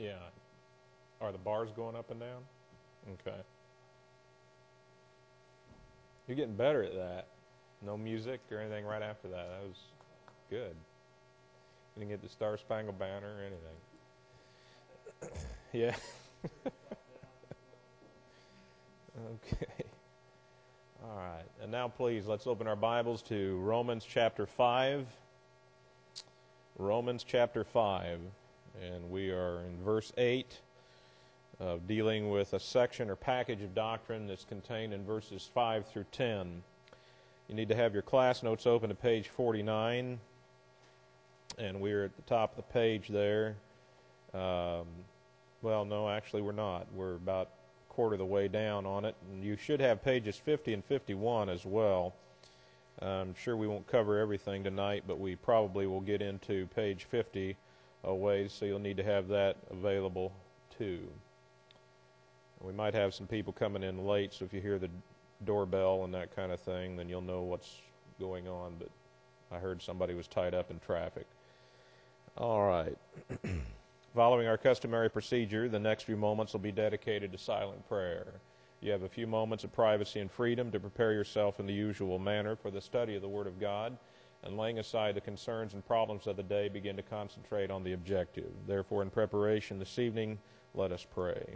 Yeah. Are the bars going up and down? Okay. You're getting better at that. No music or anything right after that. That was good. You didn't get the Star Spangled Banner or anything. Yeah. Okay. All right. And now, please, let's open our Bibles to Romans chapter 5. Romans chapter 5. And we are in verse 8, dealing with a section or package of doctrine that's contained in verses 5 through 10. You need to have your class notes open to page 49. And we're at the top of the page there. Well, no, actually we're not. We're about a quarter of the way down on it. And you should have pages 50 and 51 as well. I'm sure we won't cover everything tonight, but we probably will get into page 50 a ways, so you'll need to have that available too. We might have some people coming in late, so if you hear the doorbell and that kind of thing, then you'll know what's going on. But I heard somebody was tied up in traffic. All right. Following our customary procedure, the next few moments will be dedicated to silent prayer. You have a few moments of privacy and freedom to prepare yourself in the usual manner for the study of the Word of God, and laying aside the concerns and problems of the day, begin to concentrate on the objective. Therefore, in preparation this evening, let us pray.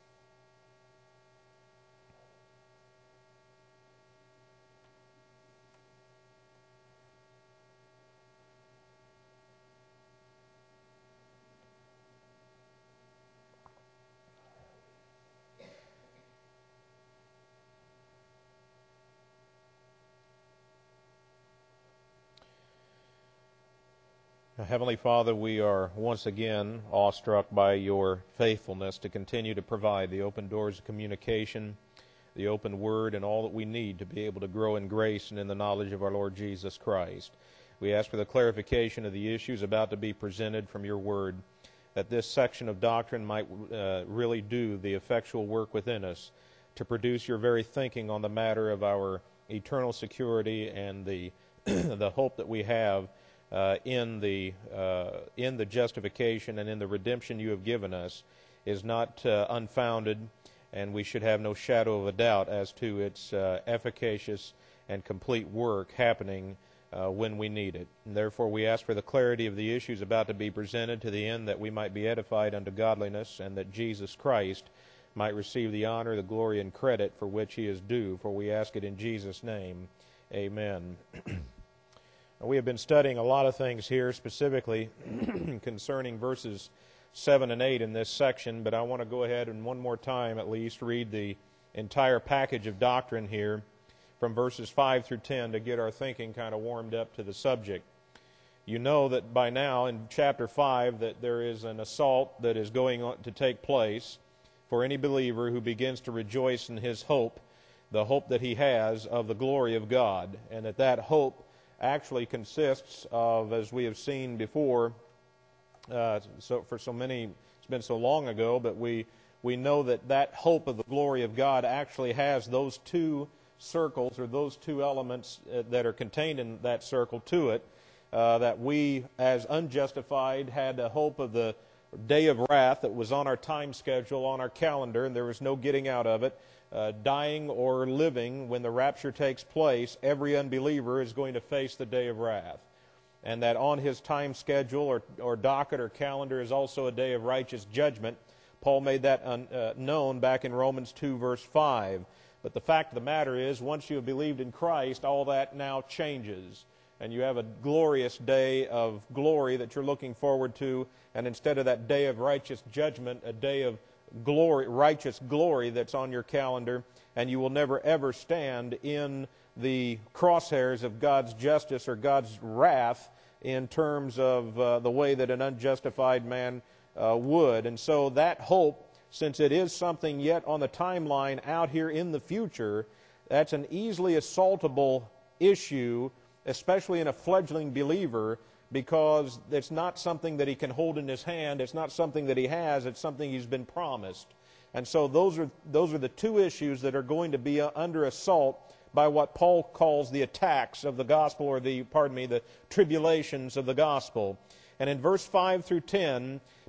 Heavenly Father, we are once again awestruck by your faithfulness to continue to provide the open doors of communication, the open word, and all that we need to be able to grow in grace and in the knowledge of our Lord Jesus Christ. We ask for the clarification of the issues about to be presented from your word, that this section of doctrine might really do the effectual work within us to produce your very thinking on the matter of our eternal security and the the hope that we have in the justification and in the redemption you have given us is not unfounded, and we should have no shadow of a doubt as to its efficacious and complete work happening when we need it. And therefore we ask for the clarity of the issues about to be presented, to the end that we might be edified unto godliness, and that Jesus Christ might receive the honor, the glory, and credit for which he is due. For we ask it in Jesus' name. Amen. We have been studying a lot of things here, specifically concerning verses 7 and 8 in this section, but I want to go ahead and one more time at least read the entire package of doctrine here from verses 5 through 10 to get our thinking kind of warmed up to the subject. You know that by now in chapter 5 that there is an assault that is going on to take place for any believer who begins to rejoice in his hope, the hope that he has of the glory of God, and that hope actually consists of, as we have seen before, for so many, it's been so long ago, but we know that hope of the glory of God actually has those two circles, or those two elements that are contained in that circle to it, that we as unjustified had a hope of the day of wrath that was on our time schedule, on our calendar, and there was no getting out of it. Dying or living, when the rapture takes place, every unbeliever is going to face the day of wrath. And that on his time schedule or docket or calendar is also a day of righteous judgment. Paul made that known back in Romans 2, verse 5. But the fact of the matter is, once you have believed in Christ, all that now changes. And you have a glorious day of glory that you're looking forward to. And instead of that day of righteous judgment, a day of glory, righteous glory that's on your calendar, and you will never ever stand in the crosshairs of God's justice or God's wrath in terms of the way that an unjustified man would. And so that hope, since it is something yet on the timeline out here in the future, that's an easily assaultable issue, especially in a fledgling believer, because it's not something that he can hold in his hand. It's not something that he has. It's something he's been promised. And so those are the two issues that are going to be under assault by what Paul calls the attacks of the gospel, or the tribulations of the gospel. And in verse 5 through 10,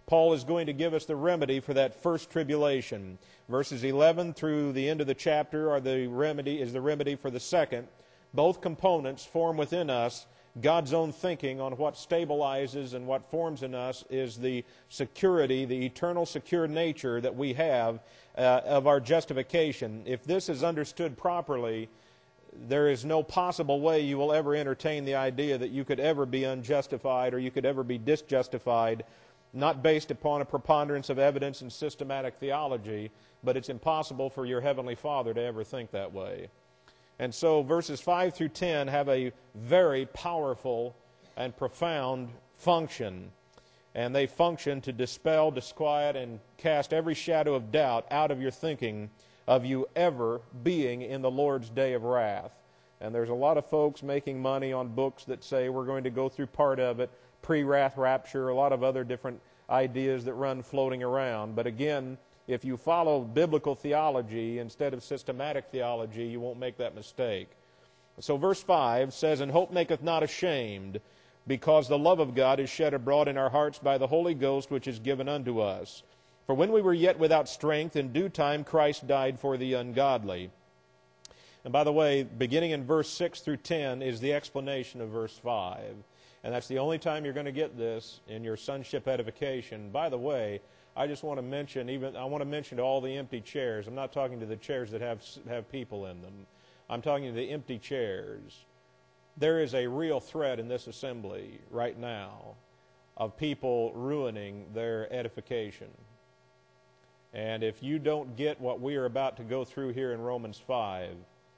Paul is going to give us the remedy for that first tribulation. Verses 11 through the end of the chapter is the remedy for the second. Both components form within us God's own thinking on what stabilizes and what forms in us is the security, the eternal secure nature that we have of our justification. If this is understood properly, there is no possible way you will ever entertain the idea that you could ever be unjustified or you could ever be disjustified, not based upon a preponderance of evidence and systematic theology, but it's impossible for your Heavenly Father to ever think that way. And so verses 5 through 10 have a very powerful and profound function. And they function to dispel, disquiet, and cast every shadow of doubt out of your thinking of you ever being in the Lord's day of wrath. And there's a lot of folks making money on books that say we're going to go through part of it, pre-wrath rapture, a lot of other different ideas that run floating around. But again, if you follow biblical theology instead of systematic theology, you won't make that mistake. So verse 5 says, "And hope maketh not ashamed, because the love of God is shed abroad in our hearts by the Holy Ghost which is given unto us. For when we were yet without strength, in due time Christ died for the ungodly." And by the way, beginning in verse 6 through 10 is the explanation of verse 5. And that's the only time you're going to get this in your sonship edification. By the way, I just want to mention, to all the empty chairs. I'm not talking to the chairs that have people in them. I'm talking to the empty chairs. There is a real threat in this assembly right now of people ruining their edification. And if you don't get what we are about to go through here in Romans 5,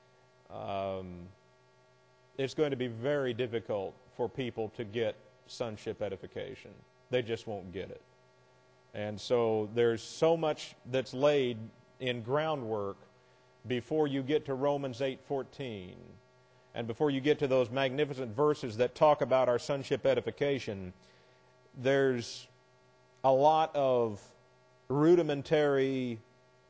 it's going to be very difficult for people to get sonship edification. They just won't get it. And so there's so much that's laid in groundwork before you get to Romans 8:14. And before you get to those magnificent verses that talk about our sonship edification, there's a lot of rudimentary,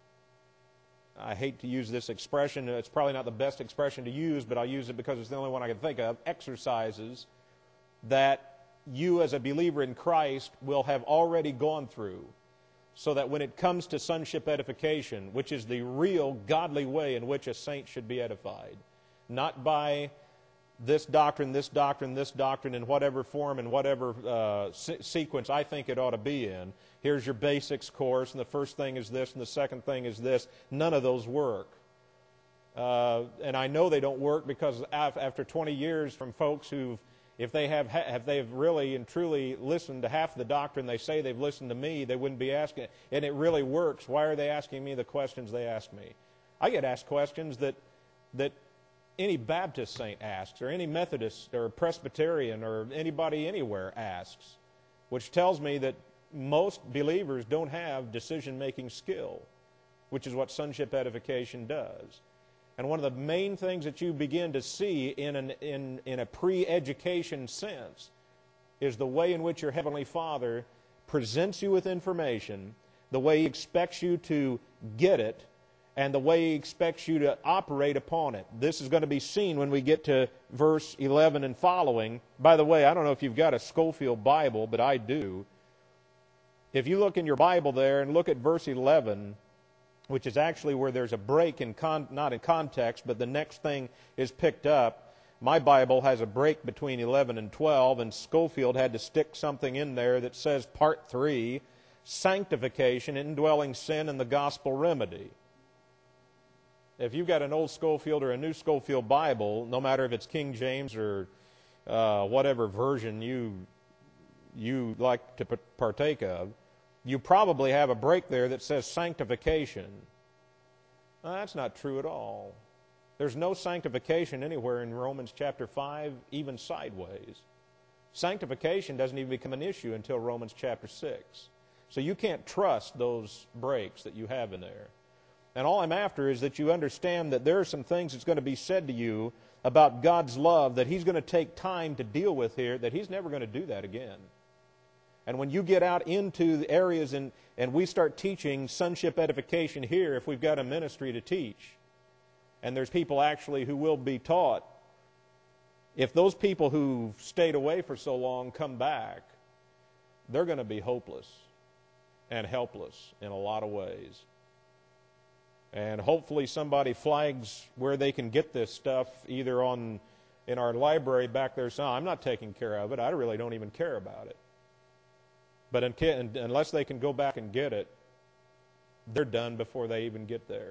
I hate to use this expression, it's probably not the best expression to use, but I'll use it because it's the only one I can think of, exercises that you as a believer in Christ will have already gone through, so that when it comes to sonship edification, which is the real godly way in which a saint should be edified, not by this doctrine, in whatever form and whatever sequence I think it ought to be in. Here's your basics course, and the first thing is this, and the second thing is this. None of those work. And I know they don't work because after 20 years from folks who've, if they've really and truly listened to half the doctrine they say they've listened to me, they wouldn't be asking. And it really works. Why are they asking me the questions they ask me? I get asked questions that any Baptist saint asks, or any Methodist or Presbyterian or anybody anywhere asks, which tells me that most believers don't have decision-making skill, which is what sonship edification does. And one of the main things that you begin to see in a pre-education sense is the way in which your Heavenly Father presents you with information, the way He expects you to get it, and the way He expects you to operate upon it. This is going to be seen when we get to verse 11 and following. By the way, I don't know if you've got a Scofield Bible, but I do. If you look in your Bible there and look at verse 11, which is actually where there's a break, not in context, but the next thing is picked up. My Bible has a break between 11 and 12, and Scofield had to stick something in there that says Part 3, Sanctification, Indwelling Sin, and the Gospel Remedy. If you've got an old Scofield or a new Scofield Bible, no matter if it's King James or whatever version you like to partake of, you probably have a break there that says sanctification. Well, that's not true at all. There's no sanctification anywhere in Romans chapter 5, even sideways. Sanctification doesn't even become an issue until Romans chapter 6. So you can't trust those breaks that you have in there. And all I'm after is that you understand that there are some things that's going to be said to you about God's love that He's going to take time to deal with here, that He's never going to do that again. And when you get out into the areas and we start teaching sonship edification here, if we've got a ministry to teach, and there's people actually who will be taught, if those people who've stayed away for so long come back, they're going to be hopeless. and helpless in a lot of ways. And hopefully somebody flags where they can get this stuff, either in our library back there. So I'm not taking care of it. I really don't even care about it. But unless they can go back and get it, they're done before they even get there.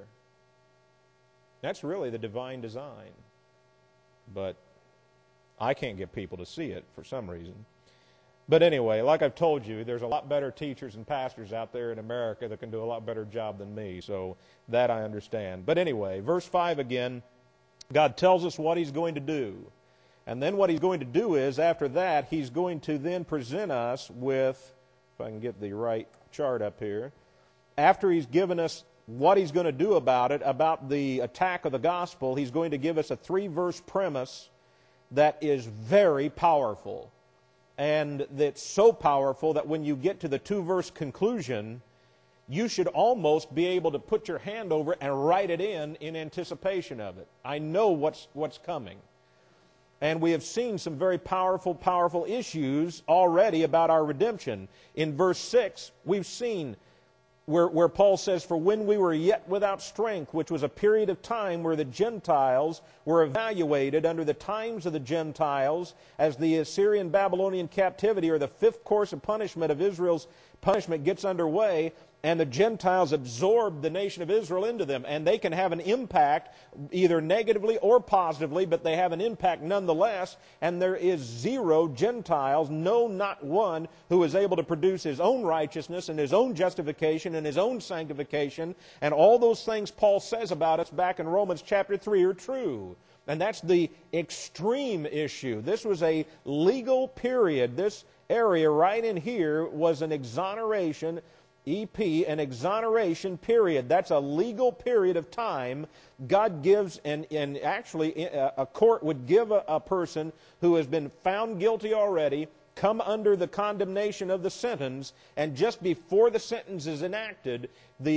That's really the divine design. But I can't get people to see it for some reason. But anyway, like I've told you, there's a lot better teachers and pastors out there in America that can do a lot better job than me. So that I understand. But anyway, verse 5 again, God tells us what He's going to do. And then what He's going to do is, after that, He's going to then present us with, if I can get the right chart up here, after He's given us what He's going to do about it, about the attack of the gospel, He's going to give us a 3-verse premise that is very powerful. And that's so powerful that when you get to the 2-verse conclusion, you should almost be able to put your hand over it and write it in anticipation of it. I know what's coming. And we have seen some very powerful issues already about our redemption. In verse 6, we've seen where Paul says, "For when we were yet without strength," which was a period of time where the Gentiles were evaluated under the times of the Gentiles as the Assyrian-Babylonian captivity, or the 5th course of punishment of Israel's punishment, gets underway, and the Gentiles absorb the nation of Israel into them. And they can have an impact, either negatively or positively, but they have an impact nonetheless. And there is 0 Gentiles, no, not one, who is able to produce his own righteousness and his own justification and his own sanctification. And all those things Paul says about us back in Romans chapter 3 are true. And that's the extreme issue. This was a legal period. This area right in here was an exoneration, an exoneration period. That's a legal period of time God gives, and actually a court would give a person who has been found guilty already, come under the condemnation of the sentence, and just before the sentence is enacted,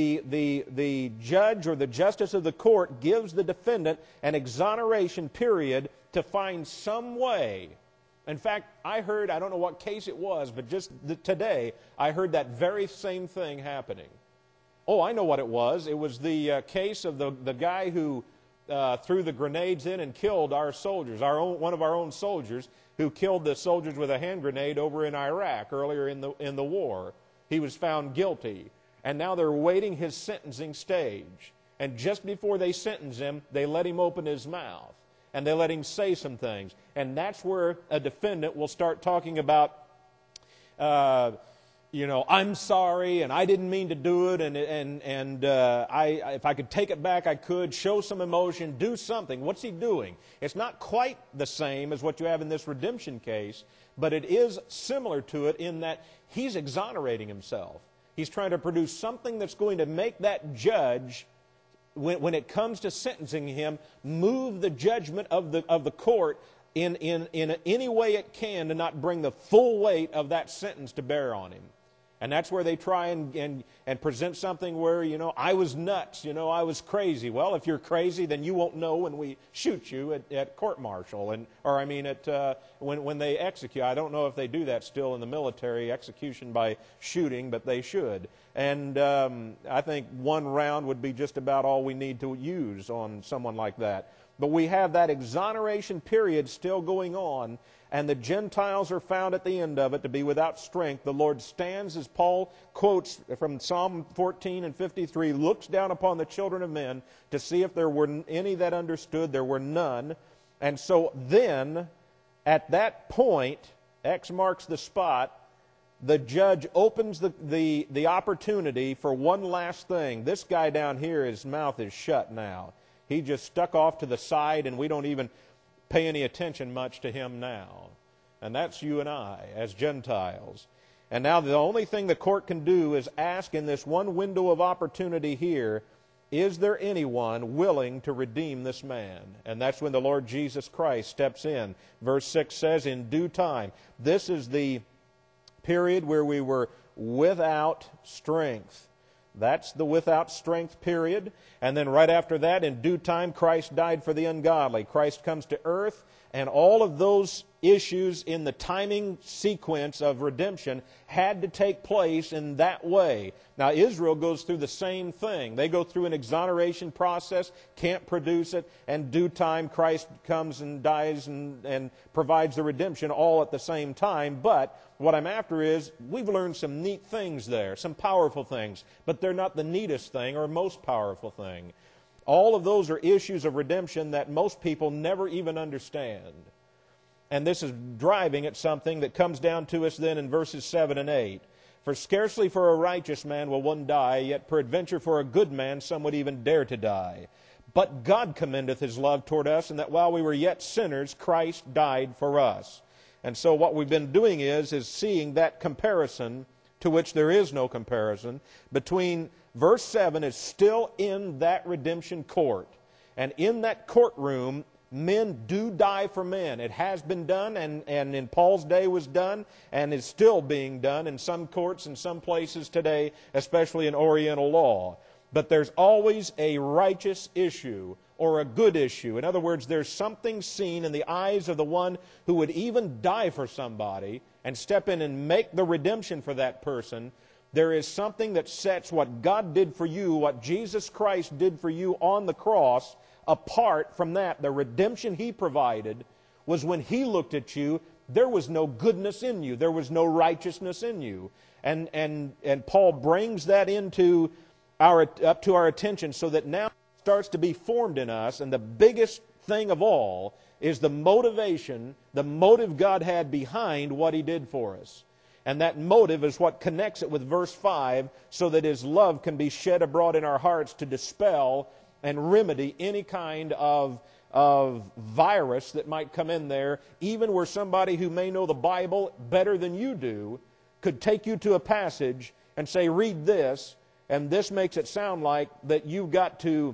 the judge or the justice of the court gives the defendant an exoneration period to find some way. In fact, I don't know what case it was, but just today, I heard that very same thing happening. Oh, I know what it was. It was the case of the guy who threw the grenades in and killed our soldiers, one of our own soldiers, who killed the soldiers with a hand grenade over in Iraq earlier in the war. He was found guilty, and now they're awaiting his sentencing stage. And just before they sentence him, they let him open his mouth. And they let him say some things. And that's where a defendant will start talking about, I'm sorry, and I didn't mean to do it, and if I could take it back, I could. Show some emotion, do something. What's he doing? It's not quite the same as what you have in this redemption case, but it is similar to it in that he's exonerating himself. He's trying to produce something that's going to make that judge, when it comes to sentencing him, move the judgment of the court in any way it can to not bring the full weight of that sentence to bear on him. And that's where they try and present something where, I was nuts, I was crazy. Well, if you're crazy, then you won't know when we shoot you at court-martial, when they execute. I don't know if they do that still in the military, execution by shooting, but they should. And I think 1 round would be just about all we need to use on someone like that. But we have that exoneration period still going on, and the Gentiles are found at the end of it to be without strength. The Lord stands, as Paul quotes from Psalm 14 and 53, looks down upon the children of men to see if there were any that understood. There were none. And so then, at that point, X marks the spot, the judge opens the opportunity for one last thing. This guy down here, his mouth is shut now. He just stuck off to the side, and we don't even pay any attention much to him now. And that's you and I as Gentiles. And now the only thing the court can do is ask in this one window of opportunity here, is there anyone willing to redeem this man? And that's when the Lord Jesus Christ steps in. Verse 6 says, in due time. This is the period where we were without strength. That's the without strength period. And then right after that, in due time, Christ died for the ungodly. Christ comes to earth, And all of those issues in the timing sequence of redemption had to take place in that way. Now, Israel goes through the same thing. They go through an exoneration process, can't produce it, and due time Christ comes and dies and provides the redemption all at the same time. But what I'm after is we've learned some neat things there, some powerful things, but they're not the neatest thing or most powerful thing. All of those are issues of redemption that most people never even understand. And this is driving at something that comes down to us then in verses 7 and 8. For scarcely for a righteous man will one die, yet peradventure for a good man some would even dare to die. But God commendeth his love toward us, and that while we were yet sinners, Christ died for us. And so what we've been doing is seeing that comparison, to which there is no comparison, between verse 7 is still in that redemption court. And in that courtroom, men do die for men. It has been done, and in Paul's day was done, and is still being done in some courts and some places today, especially in Oriental law. But there's always a righteous issue or a good issue. In other words, there's something seen in the eyes of the one who would even die for somebody and step in and make the redemption for that person. There is something that sets what God did for you, what Jesus Christ did for you on the cross, apart from that. The redemption He provided was when He looked at you, there was no goodness in you. There was no righteousness in you. And Paul brings that up to our attention so that now it starts to be formed in us. And the biggest thing of all is the motivation, the motive God had behind what He did for us. And that motive is what connects it with verse 5 so that His love can be shed abroad in our hearts to dispel and remedy any kind of virus that might come in there, even where somebody who may know the Bible better than you do could take you to a passage and say, read this, and this makes it sound like that you've got to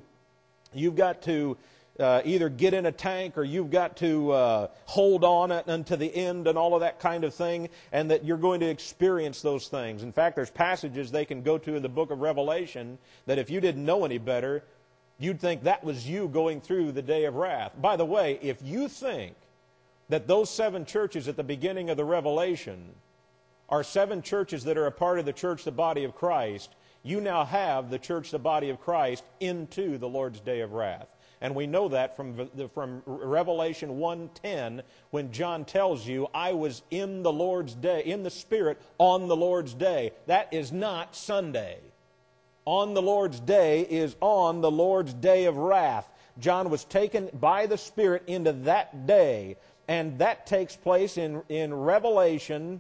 either get in a tank or you've got to hold on unto the end and all of that kind of thing, and that you're going to experience those things. In fact, there's passages they can go to in the book of Revelation that if you didn't know any better, you'd think that was you going through the day of wrath. By the way, if you think that those 7 churches at the beginning of the Revelation are 7 churches that are a part of the church, the body of Christ, you now have the church, the body of Christ, into the Lord's day of wrath. And we know that from Revelation 1:10, when John tells you, I was in the Lord's day, in the Spirit on the Lord's day. That is not Sunday. On the Lord's day is on the Lord's day of wrath. John was taken by the Spirit into that day, and that takes place in Revelation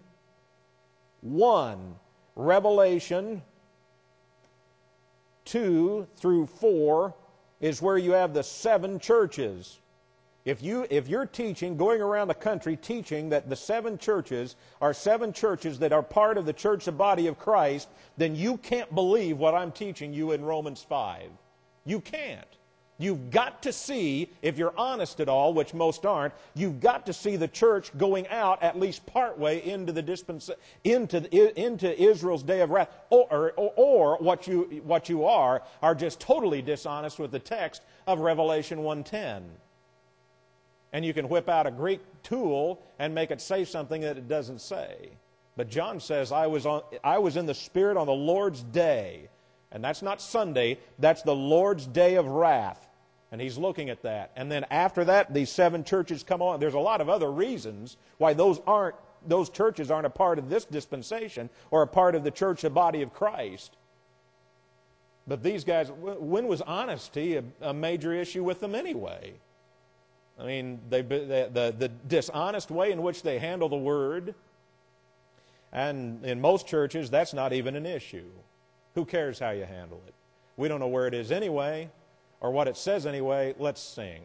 1. Revelation 2 through 4 is where you have the 7 churches. If you're teaching, going around the country teaching that the 7 churches are 7 churches that are part of the church, the body of Christ, then you can't believe what I'm teaching you in Romans 5. You can't. You've got to see, if you're honest at all, which most aren't, you've got to see the church going out at least partway into the into Israel's day of wrath, or what you are just totally dishonest with the text of Revelation 1:10. And you can whip out a Greek tool and make it say something that it doesn't say. But John says, I was in the Spirit on the Lord's day. And that's not Sunday, that's the Lord's day of wrath. And he's looking at that. And then after that, these 7 churches come on. There's a lot of other reasons why those churches aren't a part of this dispensation or a part of the church, the body of Christ. But these guys, when was honesty a major issue with them anyway? I mean, the dishonest way in which they handle the Word, and in most churches, that's not even an issue. Who cares how you handle it? We don't know where it is anyway, or what it says anyway. Let's sing.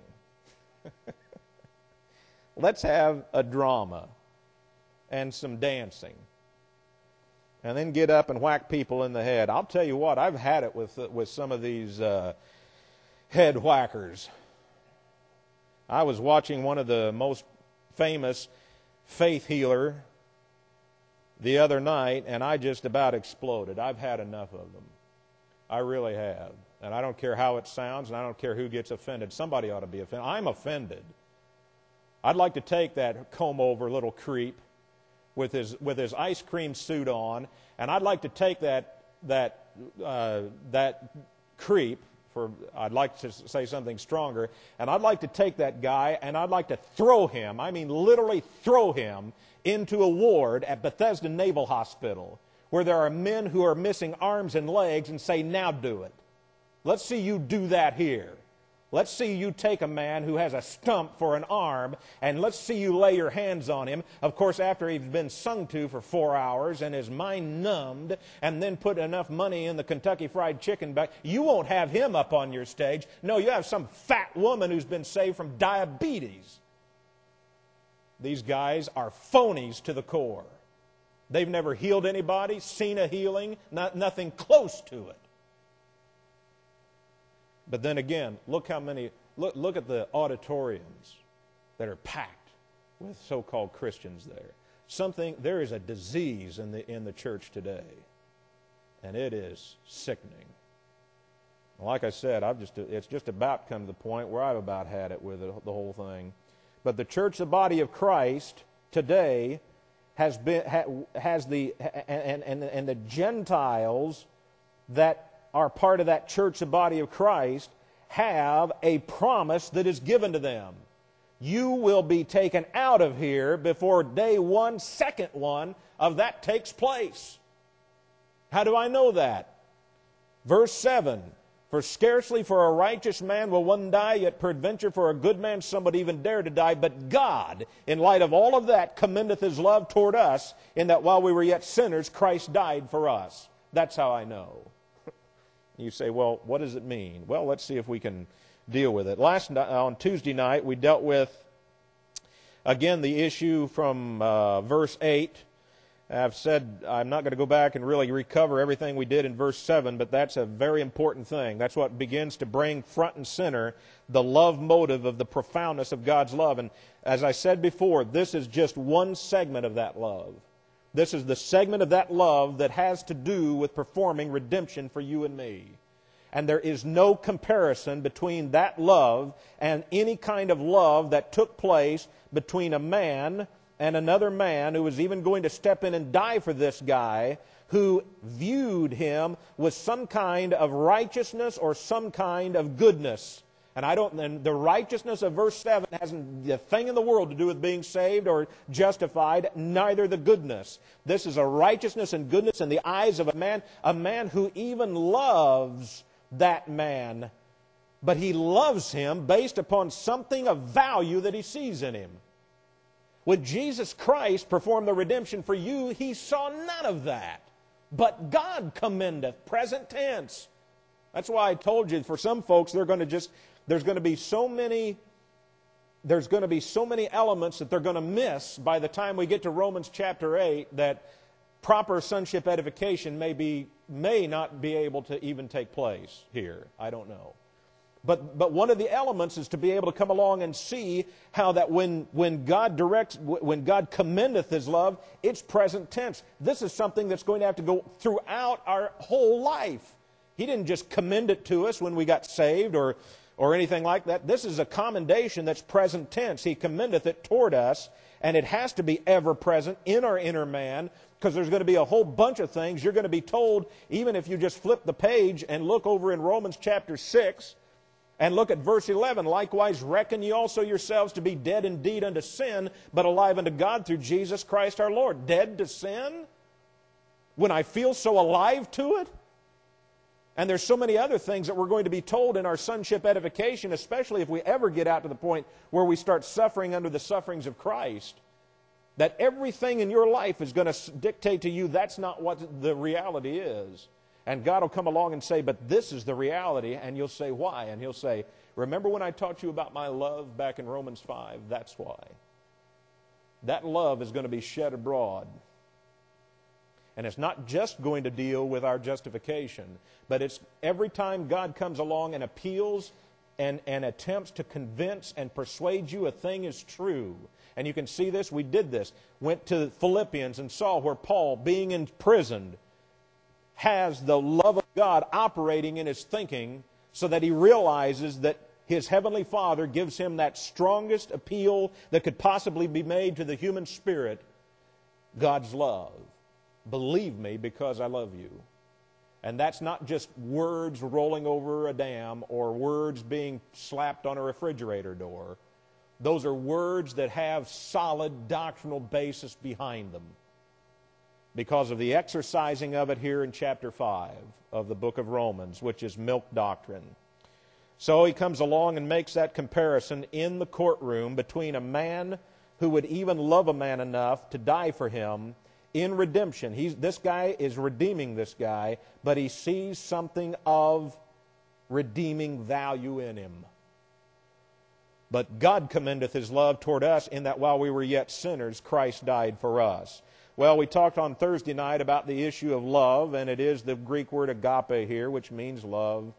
Let's have a drama and some dancing, and then get up and whack people in the head. I'll tell you what, I've had it with some of these head whackers. I was watching one of the most famous faith healer the other night, and I just about exploded. I've had enough of them. I really have. And I don't care how it sounds, and I don't care who gets offended. Somebody ought to be offended. I'm offended. I'd like to take that comb-over little creep with his ice cream suit on, and I'd like to take that creep, I'd like to say something stronger, and I'd like to take that guy and I'd like to throw him, I mean literally throw him, into a ward at Bethesda Naval Hospital where there are men who are missing arms and legs and say, now do it. Let's see you do that here. Let's see you take a man who has a stump for an arm, and let's see you lay your hands on him. Of course, after he's been sung to for 4 hours and his mind numbed, and then put enough money in the Kentucky Fried Chicken bag, you won't have him up on your stage. No, you have some fat woman who's been saved from diabetes. These guys are phonies to the core. They've never healed anybody, seen a healing, nothing close to it. But then again, look at the auditoriums that are packed with so-called Christians there. There is a disease in the church today, and it is sickening. Like I said, it's just about come to the point where I've about had it with the whole thing. But the church, the body of Christ today, has the Gentiles that are part of that church, the body of Christ, have a promise that is given to them. You will be taken out of here before day one, second one of that takes place. How do I know that? Verse 7, for scarcely for a righteous man will one die, yet peradventure for a good man some would even dare to die. But God, in light of all of that, commendeth His love toward us, in that while we were yet sinners, Christ died for us. That's how I know. You say, well, what does it mean? Well, let's see if we can deal with it. On Tuesday night, we dealt with, again, the issue from verse 8. I've said I'm not going to go back and really recover everything we did in verse 7, but that's a very important thing. That's what begins to bring front and center the love motive of the profoundness of God's love. And as I said before, this is just one segment of that love. This is the segment of that love that has to do with performing redemption for you and me. And there is no comparison between that love and any kind of love that took place between a man and another man who was even going to step in and die for this guy, who viewed him with some kind of righteousness or some kind of goodness. And the righteousness of verse 7 hasn't a thing in the world to do with being saved or justified, neither the goodness. This is a righteousness and goodness in the eyes of a man who even loves that man, but he loves him based upon something of value that he sees in him. When Jesus Christ performed the redemption for you, He saw none of that. But God commendeth, present tense. That's why I told you, for some folks, there's going to be so many elements that they're going to miss by the time we get to Romans chapter 8, that proper sonship edification may not be able to even take place here. I don't know. But one of the elements is to be able to come along and see how that when God commendeth His love, it's present tense. This is something that's going to have to go throughout our whole life. He didn't just commend it to us when we got saved or anything like that. This is a commendation that's present tense. He commendeth it toward us, and it has to be ever present in our inner man, because there's going to be a whole bunch of things you're going to be told, even if you just flip the page and look over in Romans chapter 6, and look at verse 11. Likewise, reckon ye also yourselves to be dead indeed unto sin, but alive unto God through Jesus Christ our Lord. Dead to sin? When I feel so alive to it? And there's so many other things that we're going to be told in our sonship edification, especially if we ever get out to the point where we start suffering under the sufferings of Christ, that everything in your life is going to dictate to you that's not what the reality is. And God will come along and say, but this is the reality. And you'll say, why? And He'll say, remember when I taught you about my love back in Romans 5? That's why. That love is going to be shed abroad. And it's not just going to deal with our justification, but it's every time God comes along and appeals and attempts to convince and persuade you a thing is true. And you can see this. We did this. Went to Philippians and saw where Paul, being imprisoned, has the love of God operating in his thinking, so that he realizes that his heavenly Father gives him that strongest appeal that could possibly be made to the human spirit, God's love. Believe me because I love you. And that's not just words rolling over a dam or words being slapped on a refrigerator door. Those are words that have solid doctrinal basis behind them because of the exercising of it here in chapter 5 of the book of Romans, which is milk doctrine. So he comes along and makes that comparison in the courtroom between a man who would even love a man enough to die for him in redemption. This guy is redeeming this guy, but he sees something of redeeming value in him. But God commendeth his love toward us in that while we were yet sinners, Christ died for us. Well, we talked on Thursday night about the issue of love, and it is the Greek word agape here, which means love.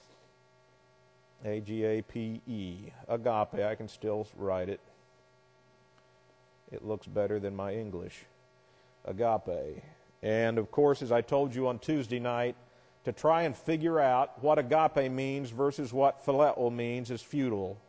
A-G-A-P-E. Agape. I can still write it. It looks better than my English. Agape. And of course, as I told you on Tuesday night, to try and figure out what agape means versus what phileo means is futile.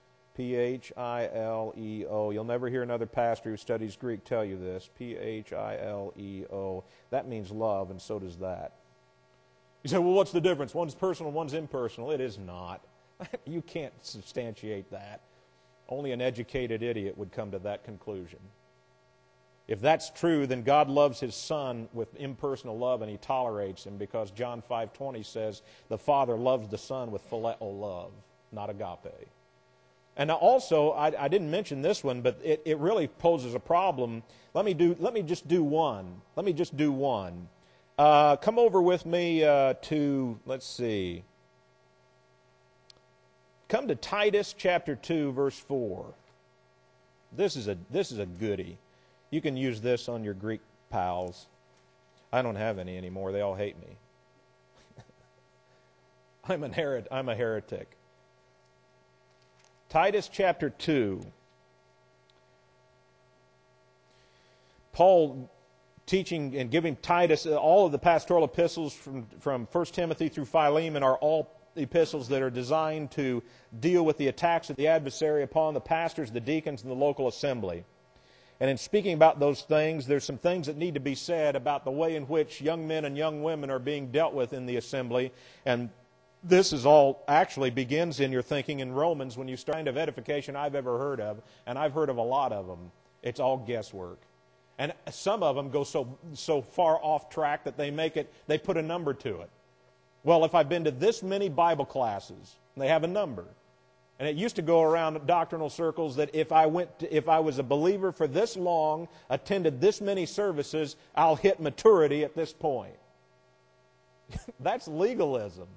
P-H-I-L-E-O. You'll never hear another pastor who studies Greek tell you this. P-H-I-L-E-O. That means love, and so does that. You say, well, what's the difference? One's personal, one's impersonal. It is not. You can't substantiate that. Only an educated idiot would come to that conclusion. If that's true, then God loves his Son with impersonal love, and he tolerates him because John 5:20 says the Father loves the Son with phileo love, not agape. And also, I didn't mention this one, but it really poses a problem. Let me just do one. Come over with me to, let's see. Come to Titus chapter 2, verse 4. This is a goodie. You can use this on your Greek pals. I don't have any anymore. They all hate me. I'm a heretic. Titus chapter 2. Paul teaching and giving Titus, all of the pastoral epistles from 1 Timothy through Philemon are all epistles that are designed to deal with the attacks of the adversary upon the pastors, the deacons, and the local assembly. And in speaking about those things, there's some things that need to be said about the way in which young men and young women are being dealt with in the assembly. And this is all actually begins in your thinking in Romans when you start kind of edification I've ever heard of, and I've heard of a lot of them. It's all guesswork. And some of them go so far off track that they put a number to it. Well, if I've been to this many Bible classes, they have a number. And it used to go around doctrinal circles that if I was a believer for this long, attended this many services, I'll hit maturity at this point. That's legalism.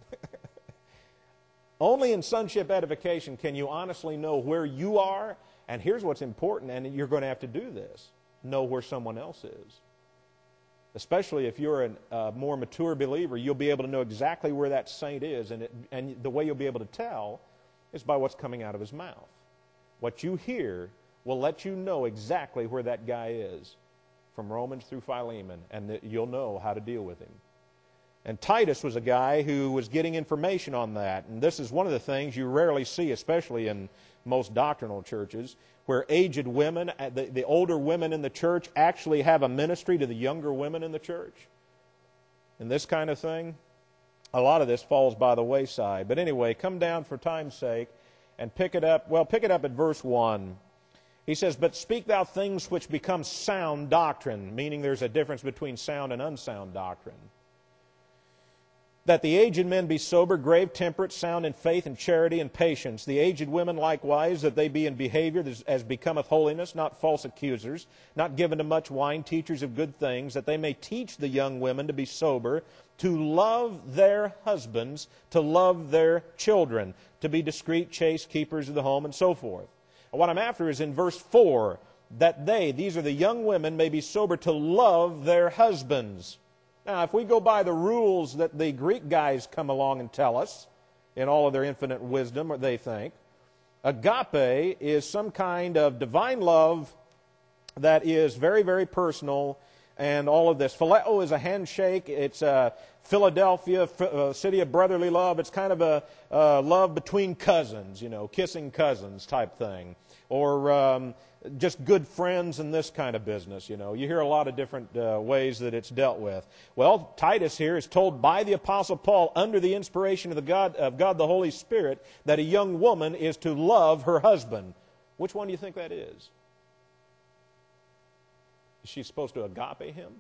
Only in sonship edification can you honestly know where you are, and here's what's important, and you're going to have to do this. Know where someone else is. Especially if you're a more mature believer, you'll be able to know exactly where that saint is, and the way you'll be able to tell is by what's coming out of his mouth. What you hear will let you know exactly where that guy is, from Romans through Philemon, and you'll know how to deal with him. And Titus was a guy who was getting information on that, and this is one of the things you rarely see, especially in most doctrinal churches, where aged women, the older women in the church, actually have a ministry to the younger women in the church. And this kind of thing, a lot of this falls by the wayside. But anyway, come down for time's sake and pick it up. Well, pick it up at verse 1. He says, "But speak thou things which become sound doctrine," meaning there's a difference between sound and unsound doctrine. "That the aged men be sober, grave, temperate, sound in faith and charity and patience. The aged women likewise, that they be in behavior as becometh holiness, not false accusers, not given to much wine, teachers of good things, that they may teach the young women to be sober, to love their husbands, to love their children, to be discreet, chaste, keepers of the home," and so forth. And what I'm after is in verse 4, that these are the young women, may be sober to love their husbands. Now, if we go by the rules that the Greek guys come along and tell us, in all of their infinite wisdom, or they think, agape is some kind of divine love that is very, very personal and all of this. Phileo is a handshake. It's Philadelphia, city of brotherly love. It's kind of a love between cousins, kissing cousins type thing. Or just good friends and this kind of business, You hear a lot of different ways that it's dealt with. Well, Titus here is told by the Apostle Paul, under the inspiration of God the Holy Spirit, that a young woman is to love her husband. Which one do you think that is? Is she supposed to agape him?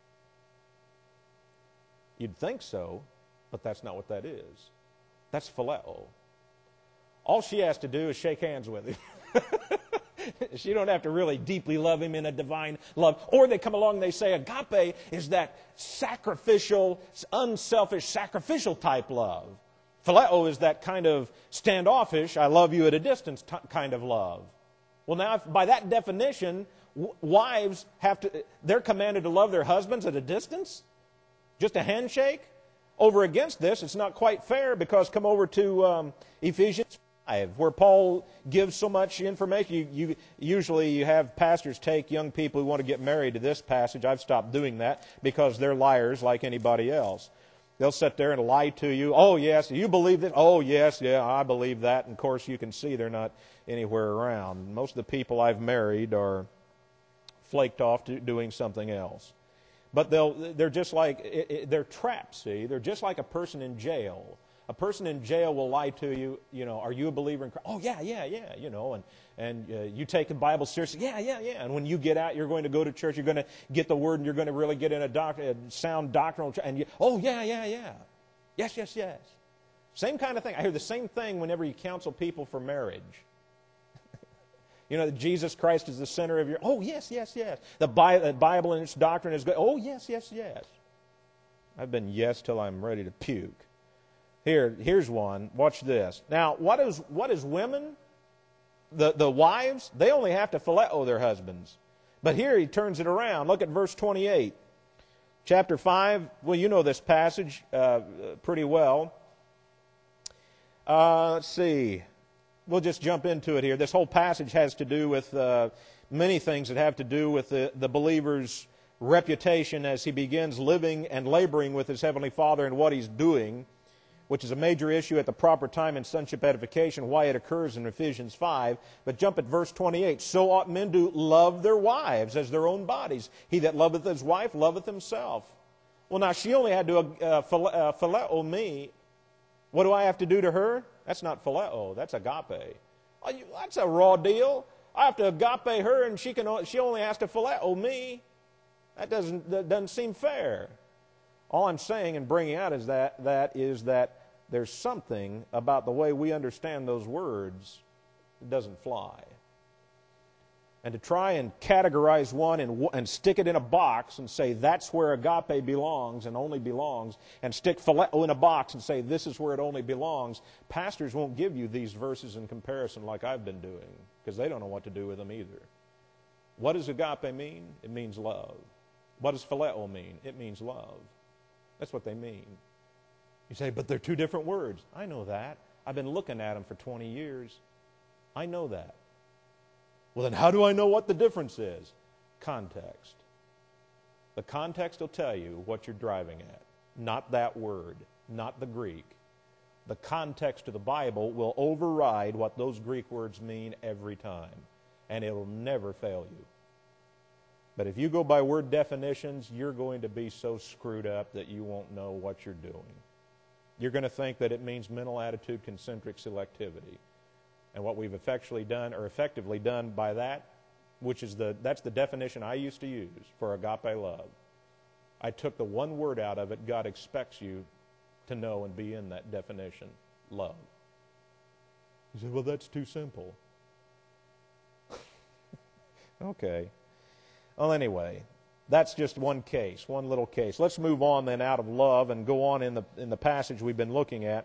You'd think so, but that's not what that is. That's phileo. All she has to do is shake hands with him. She don't have to really deeply love him in a divine love. Or they come along and they say agape is that sacrificial, unselfish, sacrificial type love. Phileo is that kind of standoffish, I love you at a distance kind of love. Well, now, by that definition, wives they're commanded to love their husbands at a distance? Just a handshake? Over against this, it's not quite fair, because come over to Ephesians 5, where Paul gives so much information. Usually you have pastors take young people who want to get married to this passage. I've stopped doing that because they're liars like anybody else. They'll sit there and lie to you. Oh, yes, you believe this? Oh, yes, yeah, I believe that. And, of course, you can see they're not anywhere around. Most of the people I've married are flaked off to doing something else. But they're just like, they're trapped, see? They're just like a person in jail. A person in jail will lie to you, are you a believer in Christ? Oh, yeah, and you take the Bible seriously. Yeah. And when you get out, you're going to go to church, you're going to get the Word, and you're going to really get in a sound doctrinal, yeah. Yes. Same kind of thing. I hear the same thing whenever you counsel people for marriage. That Jesus Christ is the center of your... Oh, yes. The Bible and its doctrine is good. Oh, yes. I've been yes till I'm ready to puke. Here's one. Watch this. Now, what is women? The wives, they only have to phileo their husbands. But here he turns it around. Look at verse 28. Chapter 5. Well, you know this passage pretty well. Let's see. We'll just jump into it here. This whole passage has to do with many things that have to do with the believer's reputation as he begins living and laboring with his Heavenly Father and what he's doing, which is a major issue at the proper time in sonship edification, why it occurs in Ephesians 5. But jump at verse 28. So ought men to love their wives as their own bodies. He that loveth his wife loveth himself. Well, now, she only had to phileo me. What do I have to do to her? That's not phileo. That's agape. That's a raw deal. I have to agape her, and she only has to phileo me. That doesn't seem fair. All I'm saying and bringing out is that there's something about the way we understand those words that doesn't fly. And to try and categorize one and stick it in a box and say that's where agape belongs and only belongs, and stick phileo in a box and say this is where it only belongs, pastors won't give you these verses in comparison like I've been doing, because they don't know what to do with them either. What does agape mean? It means love. What does phileo mean? It means love. That's what they mean. You say, but they're two different words. I know that. I've been looking at them for 20 years. I know that. Well, then how do I know what the difference is? Context. The context will tell you what you're driving at. Not that word, not the Greek. The context of the Bible will override what those Greek words mean every time, and it'll never fail you. But if you go by word definitions, you're going to be so screwed up that you won't know what you're doing. You're going to think that it means mental attitude concentric selectivity. And what we've effectively done by that, that's the definition I used to use for agape love. I took the one word out of it God expects you to know and be in that definition, love. You say, well, that's too simple. Okay. Well, anyway, that's just one case, one little case. Let's move on then out of love and go on in the passage we've been looking at.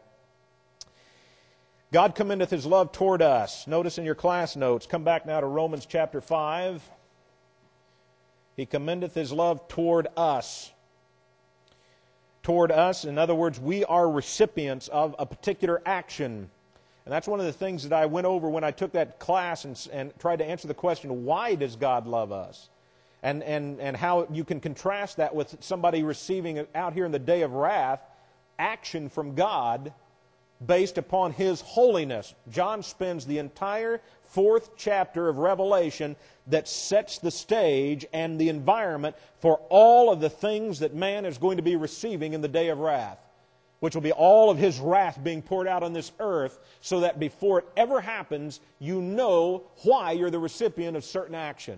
God commendeth His love toward us. Notice in your class notes, come back now to Romans chapter 5. He commendeth His love toward us. Toward us, in other words, we are recipients of a particular action. And that's one of the things that I went over when I took that class and tried to answer the question, why does God love us? and how you can contrast that with somebody receiving out here in the day of wrath action from God based upon His holiness. John spends the entire 4th chapter of Revelation that sets the stage and the environment for all of the things that man is going to be receiving in the day of wrath, which will be all of His wrath being poured out on this earth, so that before it ever happens, you know why you're the recipient of certain action.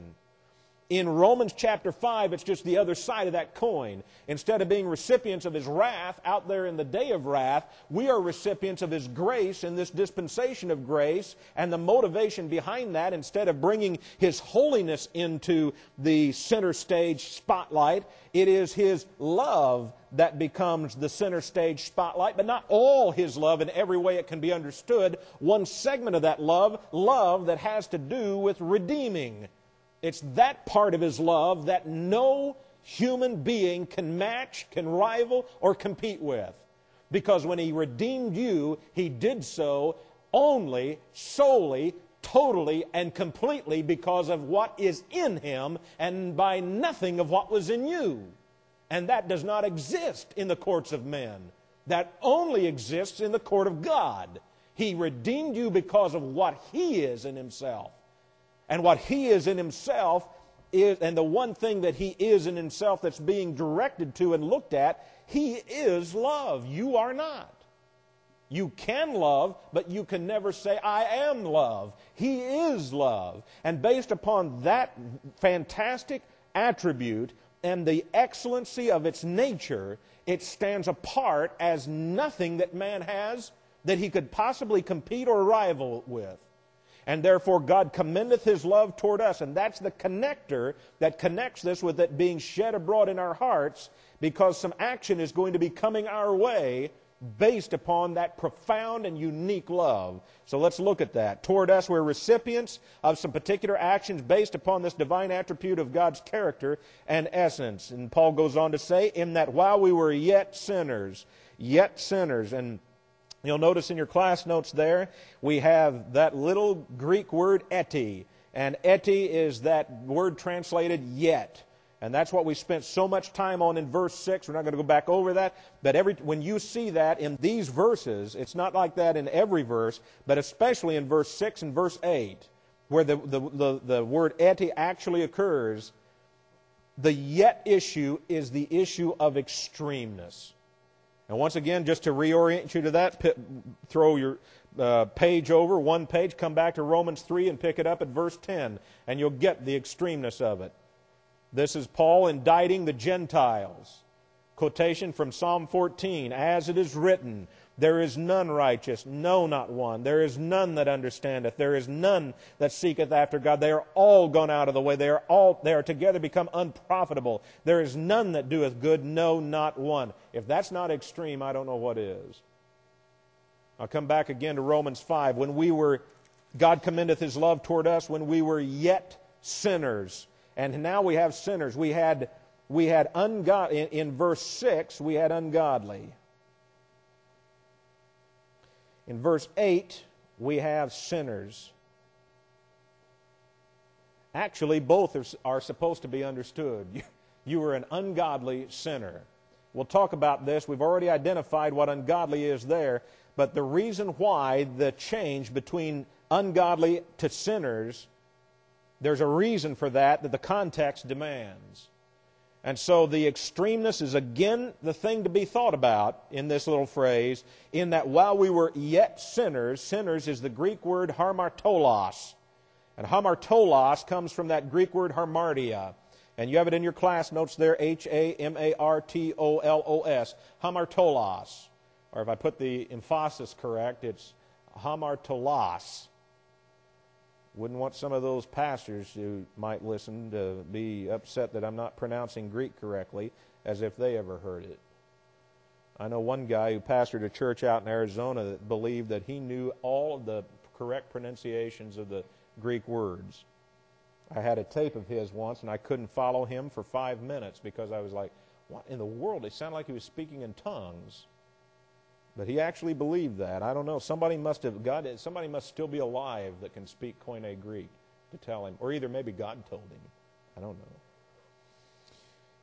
In Romans chapter 5, it's just the other side of that coin. Instead of being recipients of His wrath out there in the day of wrath, we are recipients of His grace in this dispensation of grace. And the motivation behind that, instead of bringing His holiness into the center stage spotlight, it is His love that becomes the center stage spotlight, but not all His love in every way it can be understood. One segment of that love that has to do with redeeming. It's that part of His love that no human being can match, can rival, or compete with. Because when He redeemed you, He did so only, solely, totally, and completely because of what is in Him and by nothing of what was in you. And that does not exist in the courts of men. That only exists in the court of God. He redeemed you because of what He is in Himself. And what He is in Himself is, and the one thing that He is in Himself that's being directed to and looked at, He is love. You are not. You can love, but you can never say, I am love. He is love. And based upon that fantastic attribute and the excellency of its nature, it stands apart as nothing that man has that he could possibly compete or rival with. And therefore God commendeth His love toward us. And that's the connector that connects this with it being shed abroad in our hearts, because some action is going to be coming our way based upon that profound and unique love. So let's look at that. Toward us, we're recipients of some particular actions based upon this divine attribute of God's character and essence. And Paul goes on to say, in that while we were yet sinners. And you'll notice in your class notes there, we have that little Greek word eti. And eti is that word translated yet. And that's what we spent so much time on in verse 6. We're not going to go back over that. But when you see that in these verses, it's not like that in every verse, but especially in verse 6 and verse 8, where the word eti actually occurs, the yet issue is the issue of extremeness. And once again, just to reorient you to that, throw your page over, one page, come back to Romans 3 and pick it up at verse 10, and you'll get the extremeness of it. This is Paul indicting the Gentiles. Quotation from Psalm 14, as it is written, there is none righteous, no, not one. There is none that understandeth. There is none that seeketh after God. They are all gone out of the way. They are together become unprofitable. There is none that doeth good, no, not one. If that's not extreme, I don't know what is. I'll come back again to Romans 5. God commendeth His love toward us when we were yet sinners. And now we have sinners. We had ungodly. In verse 6, we had ungodly. In verse 8, we have sinners. Actually, both are supposed to be understood. You were an ungodly sinner. We'll talk about this. We've already identified what ungodly is there. But the reason why the change between ungodly to sinners, there's a reason for that the context demands. And so the extremeness is again the thing to be thought about in this little phrase, in that while we were yet sinners, sinners is the Greek word hamartolos. And hamartolos comes from that Greek word hamartia. And you have it in your class notes there, Hamartolos, hamartolos. Or if I put the emphasis correct, it's hamartolos. Wouldn't want some of those pastors who might listen to be upset that I'm not pronouncing Greek correctly, as if they ever heard it. I know one guy who pastored a church out in Arizona that believed that he knew all of the correct pronunciations of the Greek words. I had a tape of his once, and I couldn't follow him for 5 minutes because I was like, what in the world? It sounded like he was speaking in tongues. But he actually believed that. I don't know. Somebody must still be alive that can speak Koine Greek to tell him. Or either maybe God told him. I don't know.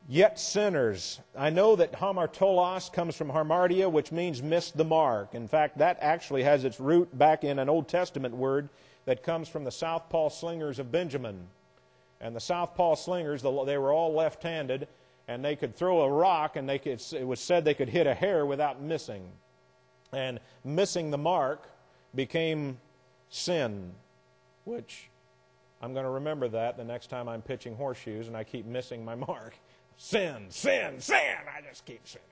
Yet sinners. I know that hamartolos comes from hamartia, which means missed the mark. In fact, that actually has its root back in an Old Testament word that comes from the southpaw slingers of Benjamin. And the southpaw slingers, they were all left-handed, and they could throw a rock, and it was said they could hit a hair without missing. And missing the mark became sin, which I'm going to remember that the next time I'm pitching horseshoes and I keep missing my mark. Sin, sin, sin. I just keep sinning.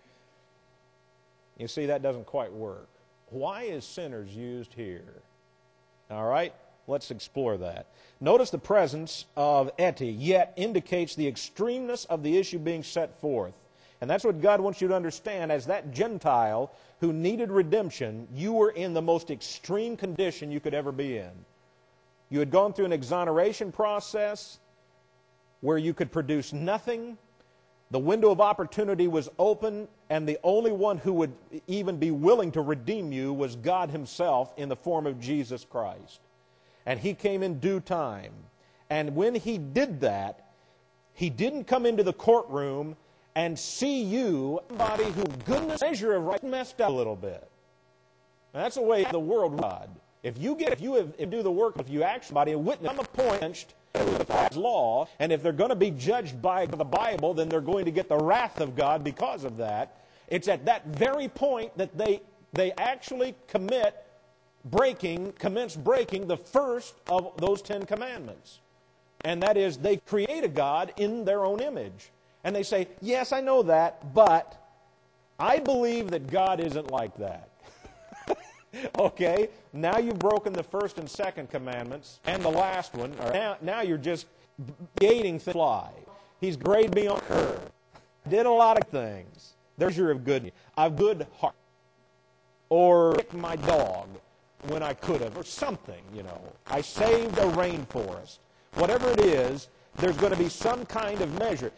You see, that doesn't quite work. Why is sinners used here? All right, let's explore that. Notice the presence of eti, yet, indicates the extremeness of the issue being set forth. And that's what God wants you to understand. As that Gentile who needed redemption, you were in the most extreme condition you could ever be in. You had gone through an exoneration process where you could produce nothing. The window of opportunity was open, and the only one who would even be willing to redeem you was God Himself in the form of Jesus Christ. And He came in due time. And when He did that, He didn't come into the courtroom and see you, somebody who, goodness measure of right, messed up a little bit. And that's the way the world God. If you do the work, if you act somebody, a witness, I'm appointed with God's law, and if they're going to be judged by the Bible, then they're going to get the wrath of God because of that. It's at that very point that they actually commence breaking the first of those 10 commandments. And that is, they create a God in their own image. And they say, yes, I know that, but I believe that God isn't like that. Okay, now you've broken the first and second commandments, and the last one. Now you're just creating things fly. He's great beyond curve. Did a lot of things. There's your good heart. Or kicked my dog when I could have, or something, I saved a rainforest. Whatever it is, there's going to be some kind of measure.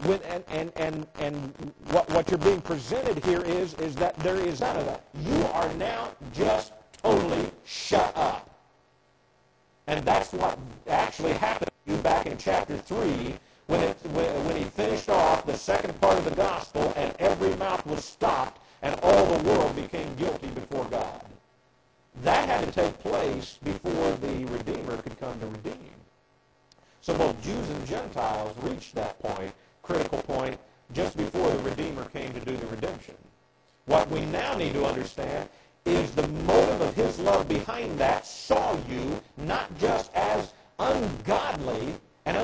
And what you're being presented here is that there is none of that. You are now just totally shut up. And that's what actually happened to you back in chapter 3 when he finished off the second part of the gospel, and every mouth was stopped and all the world became guilty before God. That had to take place before the Redeemer could come to redeem. So both Jews and Gentiles reached that point, critical point, just before the Redeemer came to do the redemption. What we now need to understand is the motive of His love behind that saw you not just as ungodly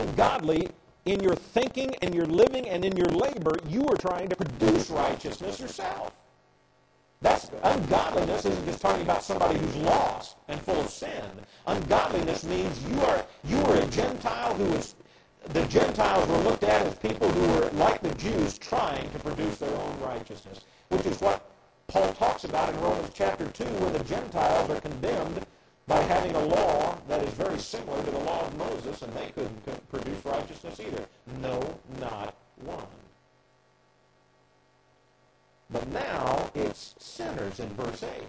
in your thinking and your living and in your labor. You were trying to produce righteousness yourself. That's ungodliness isn't just talking about somebody who's lost and full of sin. Ungodliness means you are a Gentile the Gentiles were looked at as people who were, like the Jews, trying to produce their own righteousness, which is what Paul talks about in Romans chapter 2, where the Gentiles are condemned by having a law that is very similar to the law of Moses, and they couldn't produce righteousness either. No, not one. But now it's sinners in verse 8.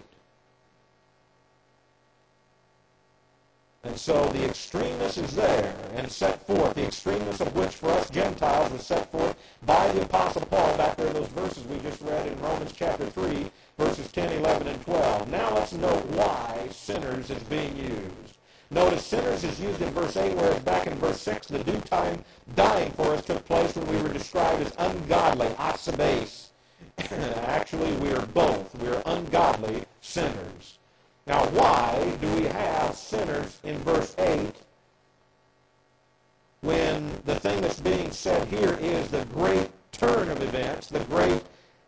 And so the extremeness is there and set forth, the extremeness of which for us Gentiles was set forth by the Apostle Paul back there in those verses we just read in Romans chapter 3, verses 10, 11, and 12. Now let's note why sinners is being used. Notice sinners is used in verse 8, whereas back in verse 6, the due time dying for us took place when we were described as ungodly, asabes. Actually, we are both. We are ungodly sinners. Now, why do we have sinners in verse 8 when the thing that's being said here is the great turn of events, the great,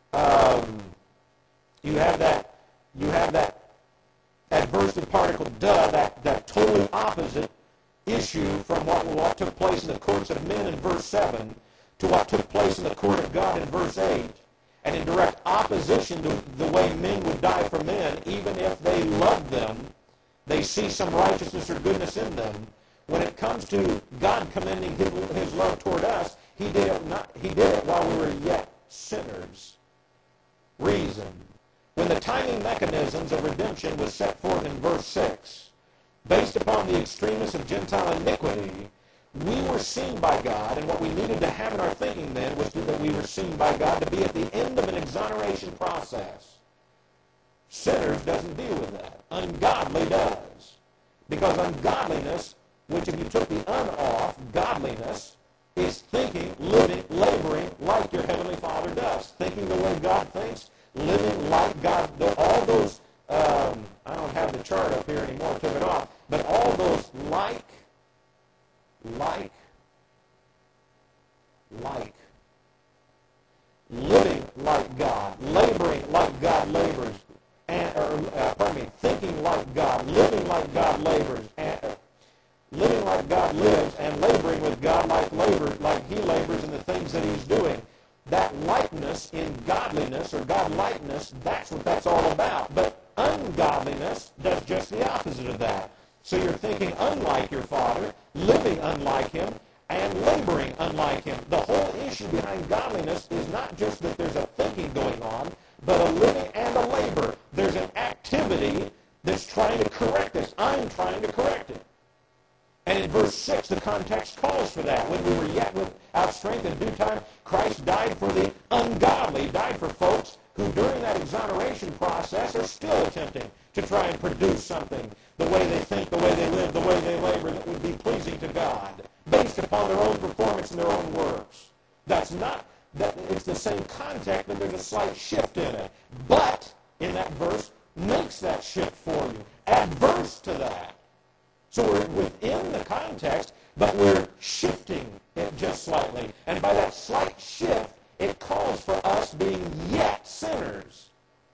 you have that adversative particle, that totally opposite issue from what took place in the courts of men in verse 7 to what took place in the court of God in verse 8. And in direct opposition to the way men would die for men, even if they loved them, they see some righteousness or goodness in them. When it comes to God commending His love toward us, He did it while we were yet sinners. Reason. When the timing mechanisms of redemption was set forth in verse 6, based upon the extremeness of Gentile iniquity, we were seen by God, and what we needed to have in our thinking then was that we were seen by God to be at the end of an exoneration process. Sinners doesn't deal with that. Ungodly does. Because ungodliness, which if you took the un off, godliness, is thinking, living, laboring like your Heavenly Father does. Thinking the way God thinks, living like God. All those, I don't have the chart up here anymore, I took it off, but all those like, living like God, laboring like God labors, thinking like God, living like God labors, living like God lives, and laboring with God like He labors in the things that He's doing. That likeness in godliness or God-likeness, that's what that's all about. But ungodliness does just the opposite of that. So you're thinking unlike your Father, living unlike Him, and laboring unlike Him. The whole issue behind godliness is not just that there's a thinking going on, but a living and a labor. There's an activity that's trying to correct this. I'm trying to correct it. And in verse 6, the context calls for that. When we were yet without strength in due time, Christ died for the ungodly, died for folks who during that exoneration process are still attempting to try and produce something, the way they think, the way they live, the way they labor, that would be pleasing to God, based upon their own performance and their own works. That's not, that it's the same context, but there's a slight shift in it. But, in that verse, makes that shift for you. Adverse to that. So we're within the context, but we're shifting it just slightly. And by that slight shift, it calls for us being yet sinners.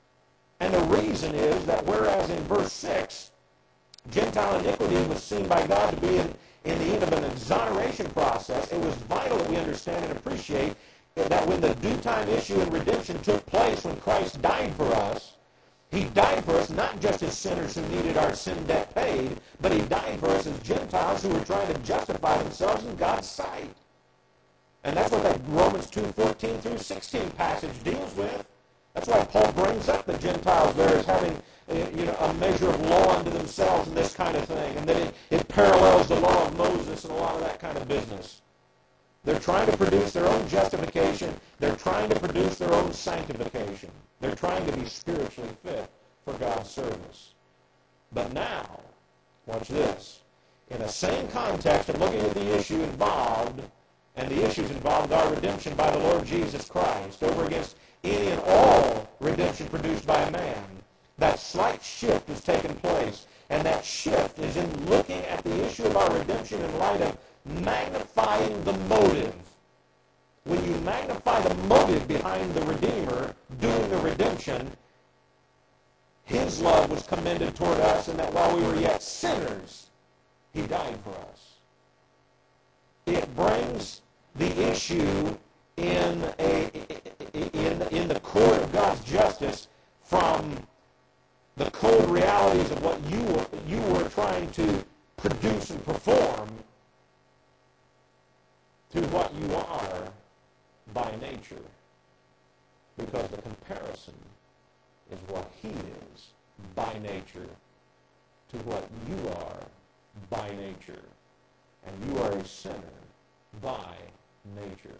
And the reason is that whereas in verse 6, Gentile iniquity was seen by God to be in the end of an exoneration process, it was vital that we understand and appreciate that when the due time issue in redemption took place, when Christ died for us, He died for us not just as sinners who needed our sin debt paid, but He died for us as Gentiles who were trying to justify themselves in God's sight. And that's what that Romans 2:14 through 16 passage deals with. That's why Paul brings up the Gentiles there as having a measure of law unto themselves and this kind of thing. And then it parallels the law of Moses and a lot of that kind of business. They're trying to produce their own justification. They're trying to produce their own sanctification. They're trying to be spiritually fit for God's service. But now, watch this. In the same context of looking at the issue involved, and the issues involved are redemption by the Lord Jesus Christ over against any and all redemption produced by a man, that slight shift has taken place. And that shift is in looking at the issue of our redemption in light of magnifying the motive. When you magnify the motive behind the Redeemer doing the redemption, His love was commended toward us, and that while we were yet sinners, He died for us. It brings the issue in the court of God's justice from the cold realities of what you were trying to produce and perform to what you are by nature. Because the comparison is what He is by nature to what you are by nature. And you are a sinner by nature.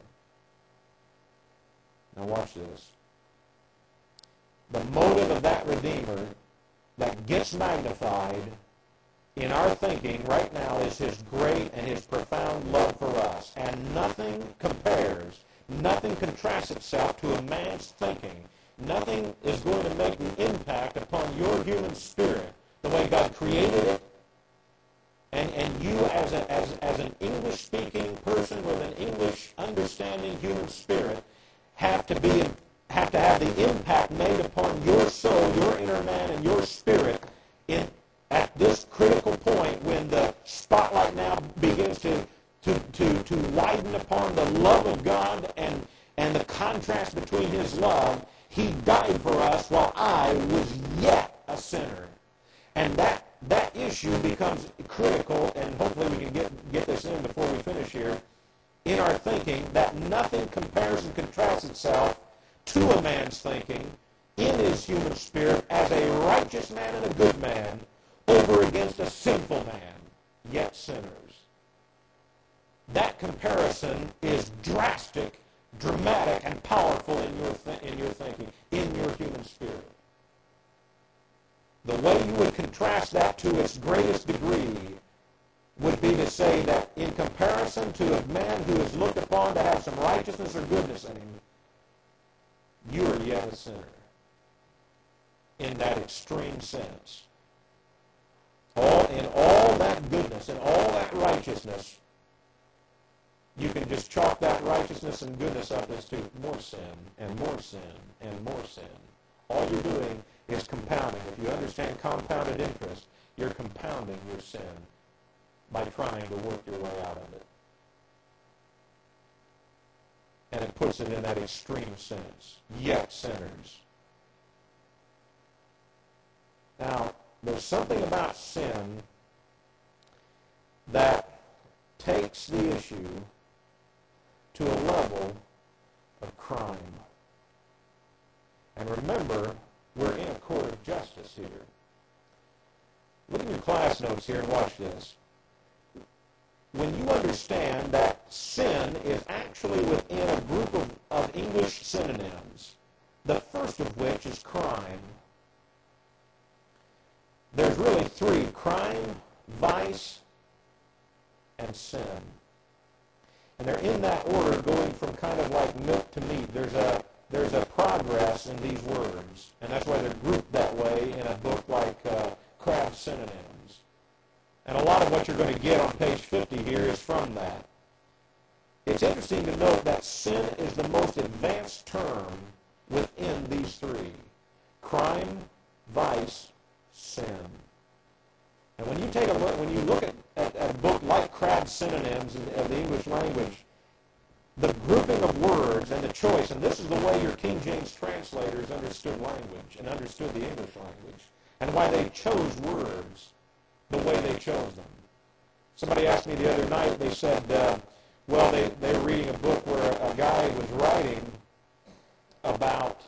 Now watch this. The motive of that Redeemer that gets magnified in our thinking right now is His great and His profound love for us. And nothing compares, nothing contrasts itself to a man's thinking. Nothing is going to make an impact upon your human spirit the way God created it. And you as an English-speaking person with an English-understanding human spirit have to have the impact made upon your soul, your inner man, and your spirit at this critical point when the spotlight now begins to widen upon the love of God and the contrast between His love. He died for us while I was yet a sinner. And that issue becomes critical, and hopefully we can get this in before we finish here, in our thinking, that nothing compares and contrasts itself to a man's thinking in his human spirit as a righteous man and a good man over against a sinful man, yet sinners. that comparison is drastic, dramatic, and powerful in your thinking, in your human spirit. The way you would contrast that to its greatest degree would be to say that in comparison to a man who is looked upon to have some righteousness or goodness in him, you are yet a sinner in that extreme sense. In all that goodness and all that righteousness, you can just chalk that righteousness and goodness up as to more sin and more sin and more sin. All you're doing is compounding. If you understand compounded interest, you're compounding your sin by trying to work your way out of it. And it puts it in that extreme sense. Yet sinners. Now, there's something about sin that takes the issue to a level of crime. And remember, we're in a court of justice here. Look at your class notes here and watch this. When you understand that sin is actually within a group of English synonyms, the first of which is crime. There's really three: crime, vice, and sin. And they're in that order, going from kind of like milk to meat. There's a progress in these words, and that's why they're grouped that way in a book like Crabb's Synonyms. And a lot of what you're going to get on page 50 here is from that. It's interesting to note that sin is the most advanced term within these three: crime, vice, sin. And when you take a look, when you look at a book like Crabb's Synonyms of the English language, the grouping of words and the choice, and this is the way your King James translators understood language and understood the English language, and why they chose words the way they chose them. Somebody asked me the other night, they said, well, they were reading a book where a guy was writing about,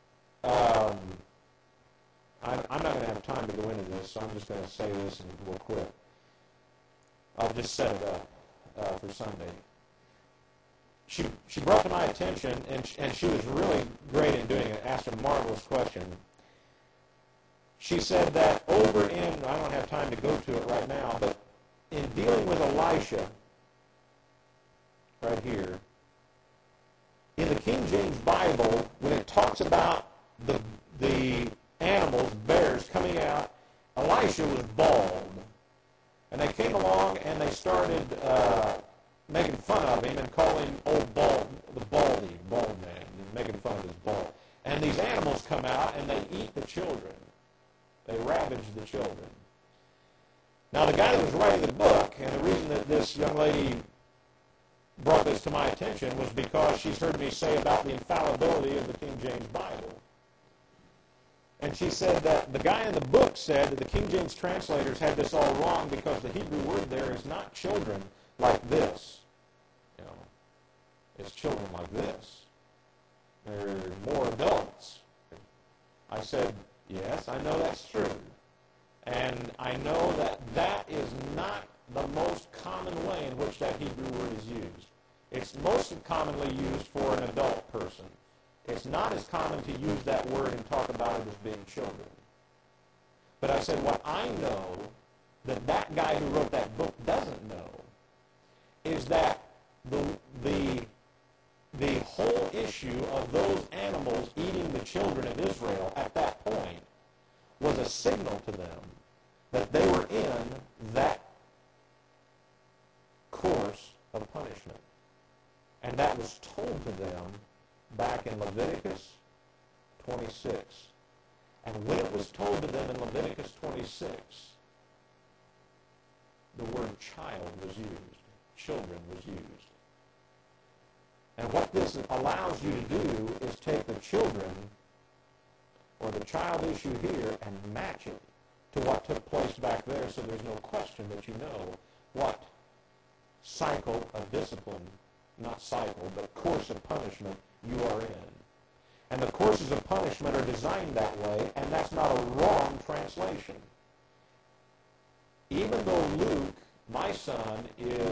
I'm not going to have time to go into this, so I'm just going to say this and we'll quit. I'll just set it up for Sunday. She brought to my attention, and she was really great in doing it, asked a marvelous question. She said that over in, I don't have time to go to it right now, but in dealing with Elisha, right here, in the King James Bible, when it talks about the animals, bears, coming out, Elisha was bald. And they came along and they started making fun of him and calling him old bald, the bald man, and making fun of his bald. And these animals come out and they eat the children. They ravage the children. Now, the guy that was writing the book, and the reason that this young lady brought this to my attention was because she's heard me say about the infallibility of the King James Bible. And she said that the guy in the book said that the King James translators had this all wrong because the Hebrew word there is not children like this. You know, it's children like this. They're more adults. I said, yes, I know that's true. And I know that that is not the most common way in which that Hebrew word is used. It's most commonly used for an adult person. It's not as common to use that word and talk about it as being children. But I said, what I know that guy who wrote that book doesn't know is that the whole issue of those animals eating the children of Israel at that point was a signal to them that they were in that course of punishment. And that was told to them back in Leviticus 26. And when it was told to them in Leviticus 26, the word child was used. Children was used. And what this allows you to do is take the children, or the child issue here, and match it to what took place back there, so there's no question that you know what cycle of discipline, not cycle, but course of punishment you are in. And the courses of punishment are designed that way, and that's not a wrong translation. Even though Luke, my son, is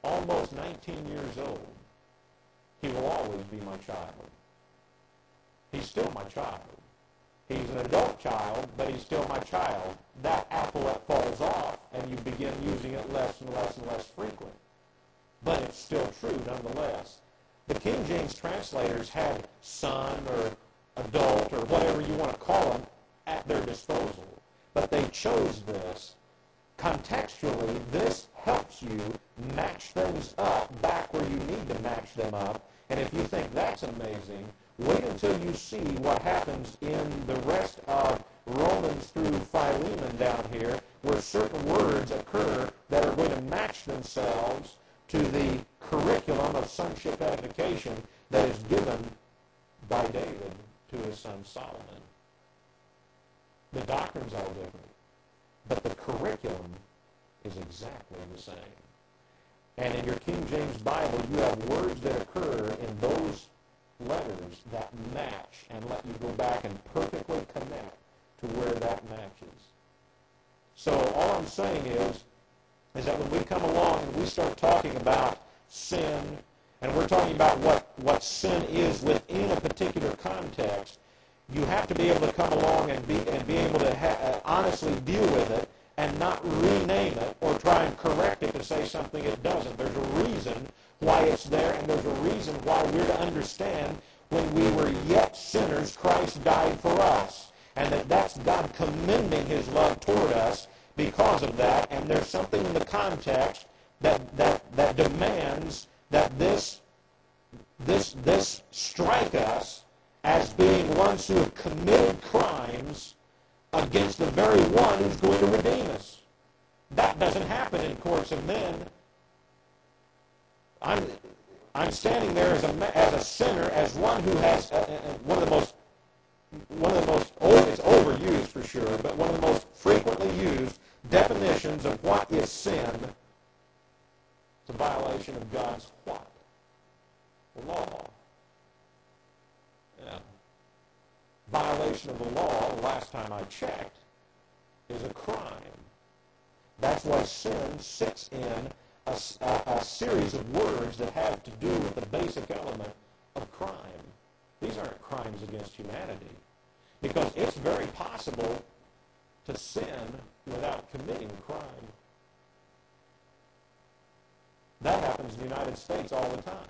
almost 19 years old, he will always be my child. He's still my child. He's an adult child, but he's still my child. That appellate falls off, and you begin using it less and less and less frequent. But it's still true nonetheless. The King James translators had son or adult or whatever you want to call them at their disposal. But they chose this. Contextually, this helps you match things up back where you need to match them up. And if you think that's amazing, wait until you see what happens in the rest of Romans through Philemon down here, where certain words occur that are going to match themselves to the curriculum of sonship edification that is given by David to his son Solomon. The doctrine's all different, but the curriculum is exactly the same. And in your King James Bible, you have words that occur in those letters that match and let you go back and perfectly connect to where that matches. So all I'm saying is that when we come along and we start talking about sin, and we're talking about what sin is within a particular context, you have to be able to come along and be able to honestly deal with it and not rename it or try and correct it to say something it doesn't. There's a reason why it's there, and there's a reason why we're to understand when we were yet sinners, Christ died for us. And that's God commending his love toward us because of that. And there's something in the context that demands that this strike us as being ones who have committed crimes against the very one who's going to redeem us. That doesn't happen in courts of men. I'm standing there as a sinner, as one who has one of the most it's overused for sure, but one of the most frequently used definitions of what is sin. It's a violation of God's what? Law. Yeah. Violation of the law, the last time I checked, is a crime. That's why sin sits in a series of words that have to do with the basic element of crime. These aren't crimes against humanity, because it's very possible to sin without committing a crime. That happens in the United States all the time.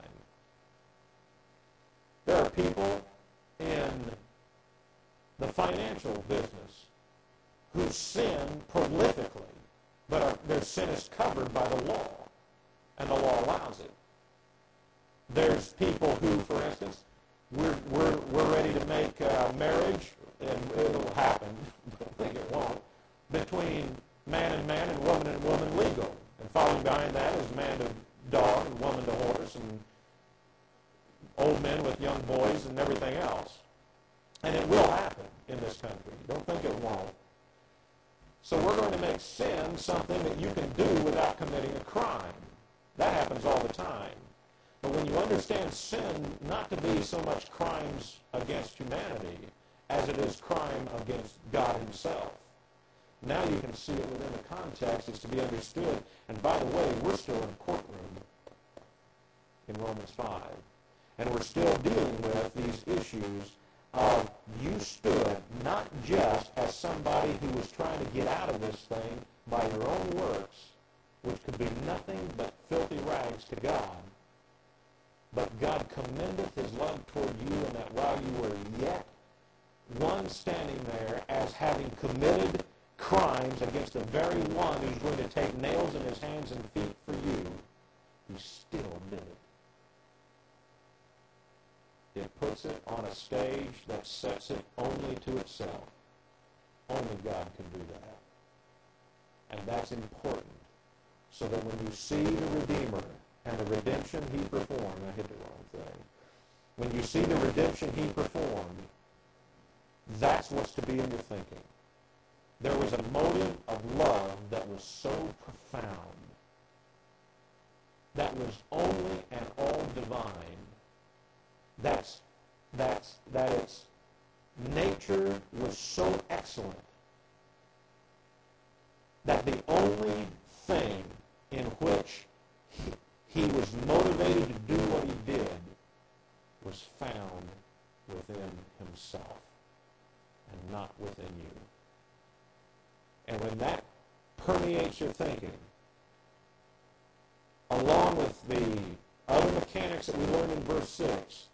There are people in the financial business who sin prolifically, but their sin is covered by the law, and the law allows it. There's people who, for instance, we're ready to make marriage, and it'll happen, but I think it won't, between man and woman legal. And following behind that is man to dog and woman to horse and old men with young boys and everything else. And it will happen in this country. Don't think it won't. So we're going to make sin something that you can do without committing a crime. That happens all the time. But when you understand sin not to be so much crimes against humanity as it is crime against God himself, now you can see it within the context. It's to be understood. And by the way, we're still in a courtroom in Romans 5. And we're still dealing with these issues of you stood not just as somebody who was trying to get out of this thing by your own works, which could be nothing but filthy rags to God, but God commendeth his love toward you, and that while you were yet one standing there as having committed crimes against the very one who's going to take nails in his hands and feet for you, he still did it. It puts it on a stage that sets it only to itself. Only God can do that. And that's important. So that when you see the Redeemer and the redemption he performed, I hit the wrong thing. When you see the redemption he performed, that's what's to be in your thinking. There was a motive of love that was so profound, that was only and all divine, that its nature was so excellent that the only thing in which he was motivated to do what he did was found within himself and not within you. And when that permeates your thinking, along with the other mechanics that we learned in verse 6,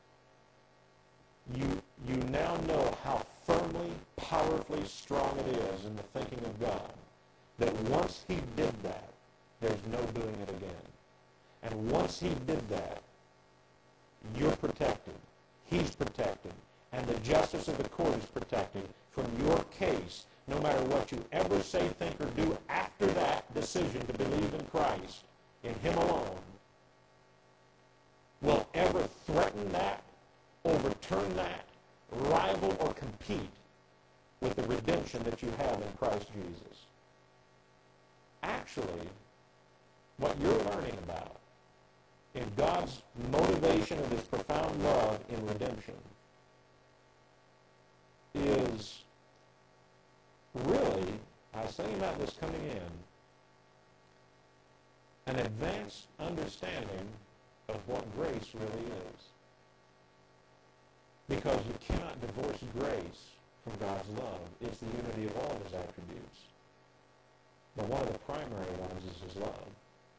you now know how firmly, powerfully strong it is in the thinking of God that once he did that, there's no doing it again. And once he did that, you're protected. He's protected. And the justice of the court is protected from your case, no matter what you ever say, think, or do after that decision to believe in Christ, in him alone, will ever threaten that, overturn that, rival or compete with the redemption that you have in Christ Jesus. Actually, what you're learning about in God's motivation of his profound love in redemption is really, I was thinking about this coming in, an advanced understanding of what grace really is. Because you cannot divorce grace from God's love. It's the unity of all his attributes. But one of the primary ones is his love.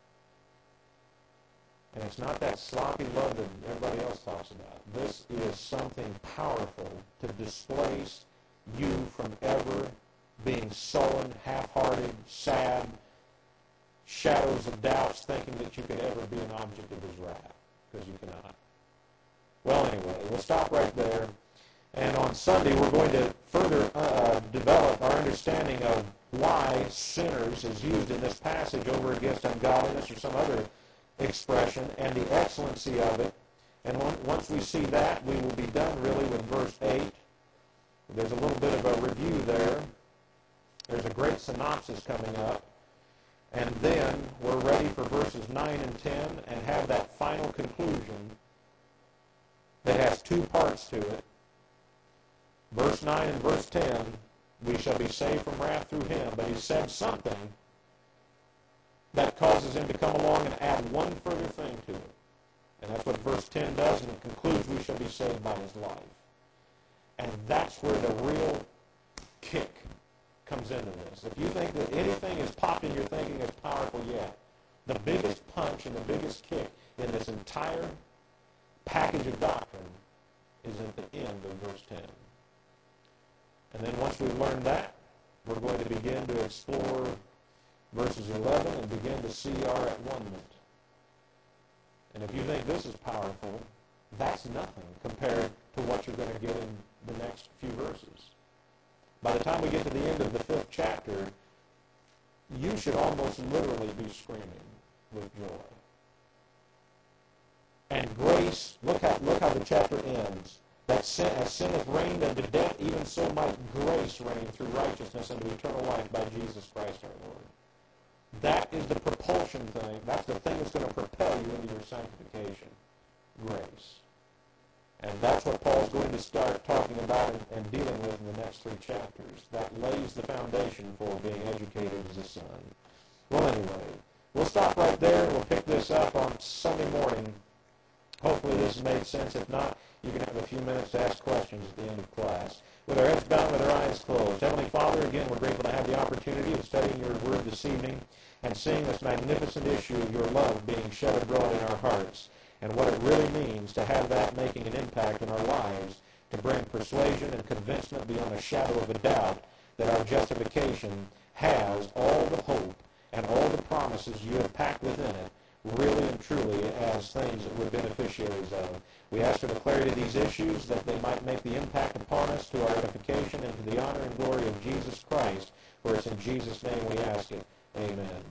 And it's not that sloppy love that everybody else talks about. This is something powerful to displace you from ever being sullen, half-hearted, sad, shadows of doubts, thinking that you could ever be an object of his wrath, because you cannot. Well, anyway, we'll stop right there. And on Sunday, we're going to further develop our understanding of why sinners is used in this passage over against ungodliness or some other expression, and the excellency of it. And once we see that, we will be done really with verse 8. There's a little bit of a review there. There's a great synopsis coming up. And then we're ready for verses 9 and 10 and have that final conclusion that has two parts to it. Verse 9 and verse 10, we shall be saved from wrath through him. But he said something that causes him to come along and add one further thing to it. And that's what verse 10 does, and it concludes we shall be saved by his life. And that's where the real kick comes into this. If you think that anything is popped in your thinking as powerful yet, the biggest punch and the biggest kick in this entire package of doctrine is at the end of verse 10. And then once we've learned that, we're going to begin to explore verses 11 and begin to see our at-one-ment. And if you think this is powerful, that's nothing compared to what you're going to get in the next few verses. By the time we get to the end of the 5th chapter, you should almost literally be screaming with joy. And grace, look how the chapter ends. That as sin hath reigned unto death, even so might grace reign through righteousness unto eternal life by Jesus Christ our Lord. That is the propulsion thing. That's the thing that's going to propel you into your sanctification. Grace. And that's what Paul's going to start talking about and dealing with in the next 3 chapters. That lays the foundation for being educated as a son. Well, anyway, we'll stop right there. We'll pick this up on Sunday morning. Hopefully this has made sense. If not, you can have a few minutes to ask questions at the end of class. With our heads bowed, with our eyes closed. Heavenly Father, again, we're grateful to have the opportunity of studying your word this evening and seeing this magnificent issue of your love being shed abroad in our hearts and what it really means to have that making an impact in our lives, to bring persuasion and convincement beyond a shadow of a doubt that our justification has all the hope and all the promises you have packed within it, really and truly as things that we're beneficiaries of. We ask for the clarity of these issues that they might make the impact upon us to our edification and to the honor and glory of Jesus Christ, for it's in Jesus' name we ask it. Amen.